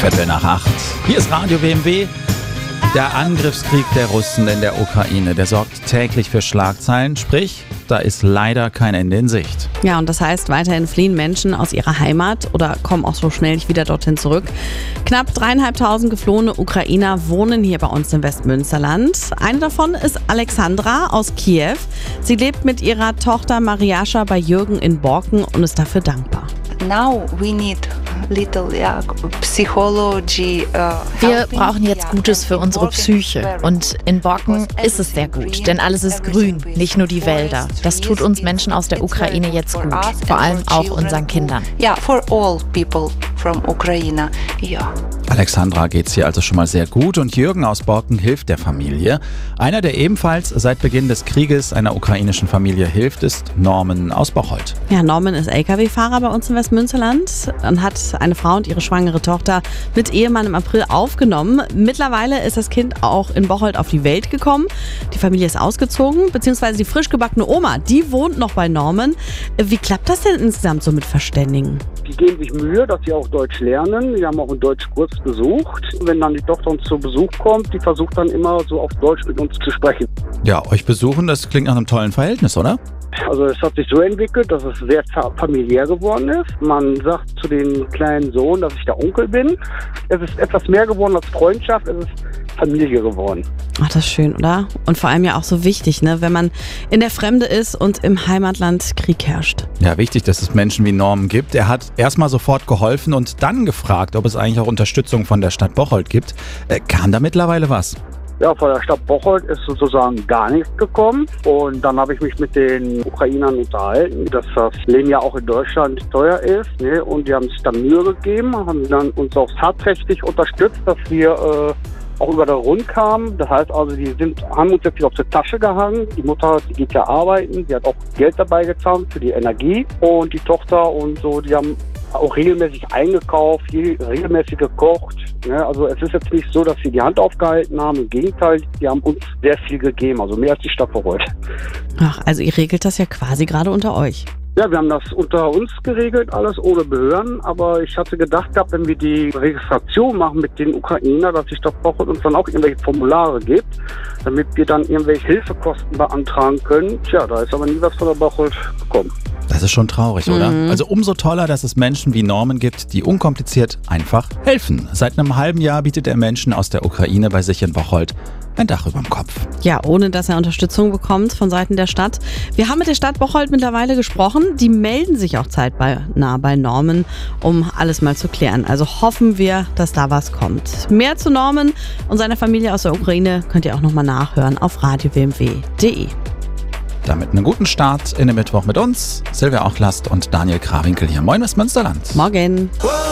7:15. Hier ist Radio WMW. Der Angriffskrieg der Russen in der Ukraine, der sorgt täglich für Schlagzeilen. Sprich, da ist leider kein Ende in Sicht. Ja, und das heißt, weiterhin fliehen Menschen aus ihrer Heimat oder kommen auch so schnell nicht wieder dorthin zurück. Knapp 3.500 geflohene Ukrainer wohnen hier bei uns im Westmünsterland. Eine davon ist Alexandra aus Kiew. Sie lebt mit ihrer Tochter Mariascha bei Jürgen in Borken und ist dafür dankbar. Now we need little psychology. Wir brauchen jetzt Gutes für unsere Psyche. Und in Borken ist es sehr gut, denn alles ist grün, nicht nur die Wälder. Das tut uns Menschen aus der Ukraine jetzt gut, vor allem auch unseren Kindern. Ja, for all people from Ukraine. Ja. Alexandra geht's hier also schon mal sehr gut und Jürgen aus Borken hilft der Familie. Einer, der ebenfalls seit Beginn des Krieges einer ukrainischen Familie hilft, ist Norman aus Bocholt. Ja, Norman ist LKW-Fahrer bei uns im Westmünsterland und hat eine Frau und ihre schwangere Tochter mit Ehemann im April aufgenommen. Mittlerweile ist das Kind auch in Bocholt auf die Welt gekommen. Die Familie ist ausgezogen, beziehungsweise die frisch gebackene Oma, die wohnt noch bei Norman. Wie klappt das denn insgesamt so mit Verständigen? Die geben sich Mühe, dass sie auch Deutsch lernen. Wir haben auch einen Deutschkurs besucht. Wenn dann die Tochter uns zu Besuch kommt, die versucht dann immer so auf Deutsch mit uns zu sprechen. Ja, euch besuchen, das klingt nach einem tollen Verhältnis, oder? Also es hat sich so entwickelt, dass es sehr familiär geworden ist. Man sagt zu dem kleinen Sohn, dass ich der Onkel bin. Es ist etwas mehr geworden als Freundschaft, es ist Familie geworden. Ach, das ist schön, oder? Und vor allem ja auch so wichtig, ne, wenn man in der Fremde ist und im Heimatland Krieg herrscht. Ja, wichtig, dass es Menschen wie Norman gibt. Er hat erstmal sofort geholfen und dann gefragt, ob es eigentlich auch Unterstützung von der Stadt Bocholt gibt. Kam da mittlerweile was? Ja, von der Stadt Bocholt ist sozusagen gar nichts gekommen. Und dann habe ich mich mit den Ukrainern unterhalten, dass das Leben ja auch in Deutschland teuer ist. Ne? Und die haben sich dann Mühe gegeben, haben dann uns auch tatkräftig unterstützt, dass wir auch über den Rund kamen. Das heißt also, haben uns jetzt auf die Tasche gehangen. Die Mutter, die geht ja arbeiten, die hat auch Geld dabei gezahlt für die Energie. Und die Tochter und so, die haben auch regelmäßig eingekauft, regelmäßig gekocht. Ne? Also es ist jetzt nicht so, dass sie die Hand aufgehalten haben. Im Gegenteil, die haben uns sehr viel gegeben, also mehr als die Stadt Bocholt. Ach, also ihr regelt das ja quasi gerade unter euch. Ja, wir haben das unter uns geregelt, alles ohne Behörden. Aber ich hatte gedacht gehabt, wenn wir die Registration machen mit den Ukrainern, dass die Stadt Bocholt uns dann auch irgendwelche Formulare gibt, damit wir dann irgendwelche Hilfekosten beantragen können. Tja, da ist aber nie was von der Bocholt gekommen. Das ist schon traurig, oder? Also umso toller, dass es Menschen wie Norman gibt, die unkompliziert einfach helfen. Seit einem halben Jahr bietet er Menschen aus der Ukraine bei sich in Bocholt ein Dach über dem Kopf. Ja, ohne dass er Unterstützung bekommt von Seiten der Stadt. Wir haben mit der Stadt Bocholt mittlerweile gesprochen. Die melden sich auch zeitnah bei Norman, um alles mal zu klären. Also hoffen wir, dass da was kommt. Mehr zu Norman und seiner Familie aus der Ukraine könnt ihr auch nochmal nachhören auf radiowmw.de. Damit einen guten Start in den Mittwoch mit uns, Silvia Ochlast und Daniel Krawinkel hier. Moin Westmünsterland. Morgen.